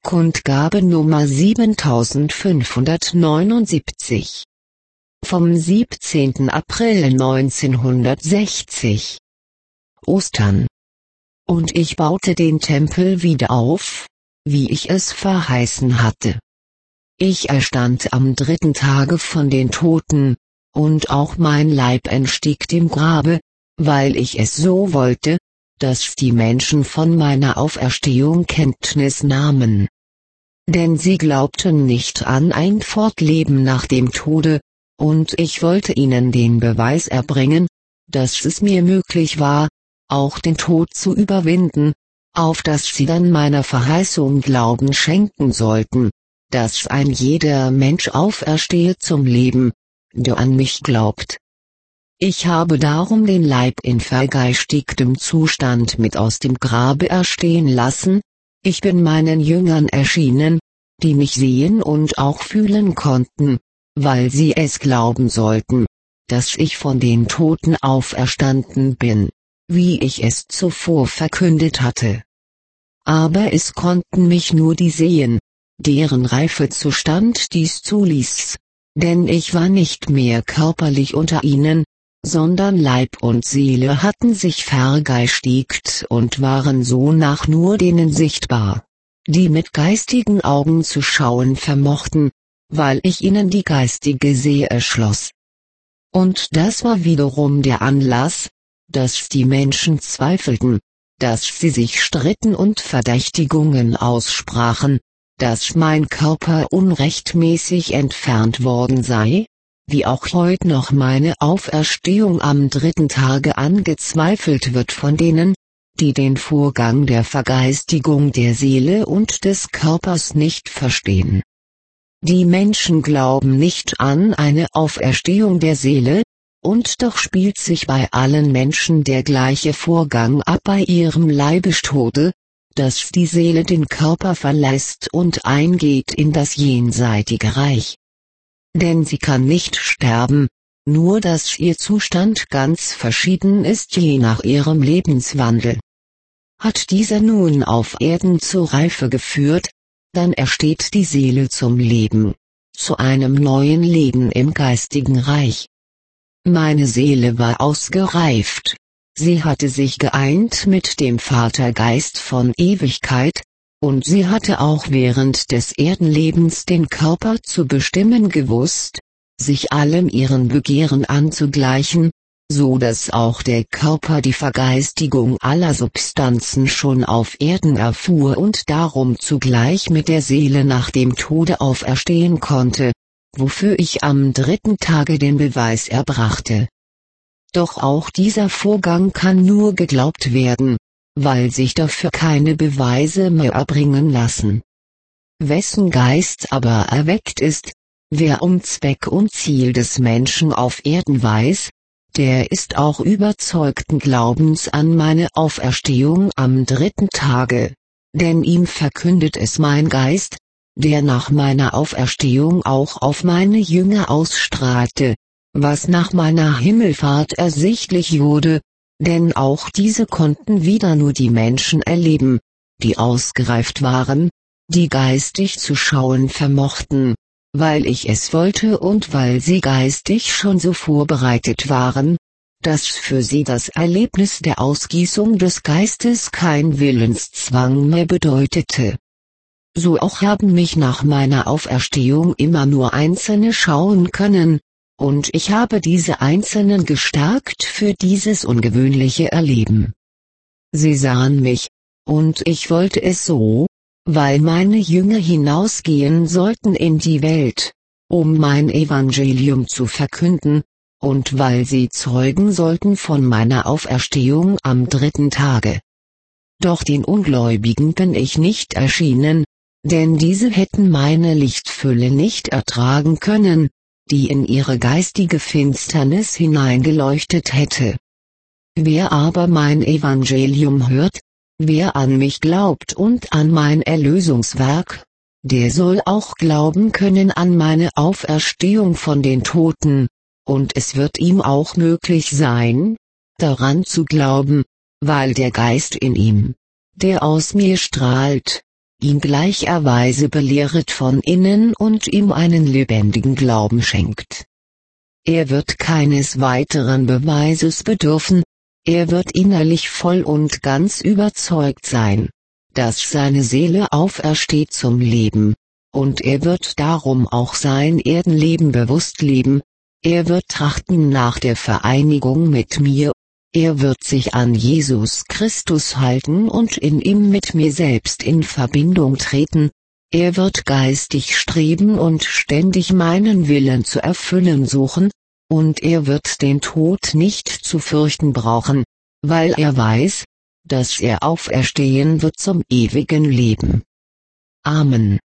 Kundgabe Nummer 7579. Vom 17. April 1960. Ostern. Und ich baute den Tempel wieder auf, wie ich es verheißen hatte. Ich erstand am 3. Tage von den Toten, und auch mein Leib entstieg dem Grabe, weil ich es so wollte, dass die Menschen von meiner Auferstehung Kenntnis nahmen. Denn sie glaubten nicht an ein Fortleben nach dem Tode, und ich wollte ihnen den Beweis erbringen, dass es mir möglich war, auch den Tod zu überwinden, auf dass sie dann meiner Verheißung Glauben schenken sollten, dass ein jeder Mensch auferstehe zum Leben, der an mich glaubt. Ich habe darum den Leib in vergeistigtem Zustand mit aus dem Grabe erstehen lassen. Ich bin meinen Jüngern erschienen, die mich sehen und auch fühlen konnten, weil sie es glauben sollten, dass ich von den Toten auferstanden bin, wie ich es zuvor verkündet hatte. Aber es konnten mich nur die sehen, deren Reifezustand dies zuließ, denn ich war nicht mehr körperlich unter ihnen, sondern Leib und Seele hatten sich vergeistigt und waren so nach nur denen sichtbar, die mit geistigen Augen zu schauen vermochten, weil ich ihnen die geistige Sehe schloss. Und das war wiederum der Anlass, dass die Menschen zweifelten, dass sie sich stritten und Verdächtigungen aussprachen, dass mein Körper unrechtmäßig entfernt worden sei, wie auch heute noch meine Auferstehung am 3. Tage angezweifelt wird von denen, die den Vorgang der Vergeistigung der Seele und des Körpers nicht verstehen. Die Menschen glauben nicht an eine Auferstehung der Seele, und doch spielt sich bei allen Menschen der gleiche Vorgang ab bei ihrem Leibestode, dass die Seele den Körper verlässt und eingeht in das jenseitige Reich. Denn sie kann nicht sterben, nur dass ihr Zustand ganz verschieden ist je nach ihrem Lebenswandel. Hat dieser nun auf Erden zur Reife geführt, dann ersteht die Seele zum Leben, zu einem neuen Leben im geistigen Reich. Meine Seele war ausgereift, sie hatte sich geeint mit dem Vatergeist von Ewigkeit, und sie hatte auch während des Erdenlebens den Körper zu bestimmen gewusst, sich allem ihren Begehren anzugleichen, so dass auch der Körper die Vergeistigung aller Substanzen schon auf Erden erfuhr und darum zugleich mit der Seele nach dem Tode auferstehen konnte, wofür ich am 3. Tage den Beweis erbrachte. Doch auch dieser Vorgang kann nur geglaubt werden, weil sich dafür keine Beweise mehr erbringen lassen. Wessen Geist aber erweckt ist, wer um Zweck und Ziel des Menschen auf Erden weiß, der ist auch überzeugten Glaubens an meine Auferstehung am 3. Tage, denn ihm verkündet es mein Geist, der nach meiner Auferstehung auch auf meine Jünger ausstrahlte, was nach meiner Himmelfahrt ersichtlich wurde, denn auch diese konnten wieder nur die Menschen erleben, die ausgereift waren, die geistig zu schauen vermochten, weil ich es wollte und weil sie geistig schon so vorbereitet waren, dass für sie das Erlebnis der Ausgießung des Geistes kein Willenszwang mehr bedeutete. So auch haben mich nach meiner Auferstehung immer nur Einzelne schauen können, und ich habe diese Einzelnen gestärkt für dieses ungewöhnliche Erleben. Sie sahen mich, und ich wollte es so, weil meine Jünger hinausgehen sollten in die Welt, um mein Evangelium zu verkünden, und weil sie zeugen sollten von meiner Auferstehung am 3. Tage. Doch den Ungläubigen bin ich nicht erschienen, denn diese hätten meine Lichtfülle nicht ertragen können, die in ihre geistige Finsternis hineingeleuchtet hätte. Wer aber mein Evangelium hört, wer an mich glaubt und an mein Erlösungswerk, der soll auch glauben können an meine Auferstehung von den Toten, und es wird ihm auch möglich sein, daran zu glauben, weil der Geist in ihm, der aus mir strahlt, ihn gleicherweise belehret von innen und ihm einen lebendigen Glauben schenkt. Er wird keines weiteren Beweises bedürfen, er wird innerlich voll und ganz überzeugt sein, dass seine Seele aufersteht zum Leben, und er wird darum auch sein Erdenleben bewusst leben, er wird trachten nach der Vereinigung mit mir, er wird sich an Jesus Christus halten und in ihm mit mir selbst in Verbindung treten, er wird geistig streben und ständig meinen Willen zu erfüllen suchen, und er wird den Tod nicht zu fürchten brauchen, weil er weiß, dass er auferstehen wird zum ewigen Leben. Amen.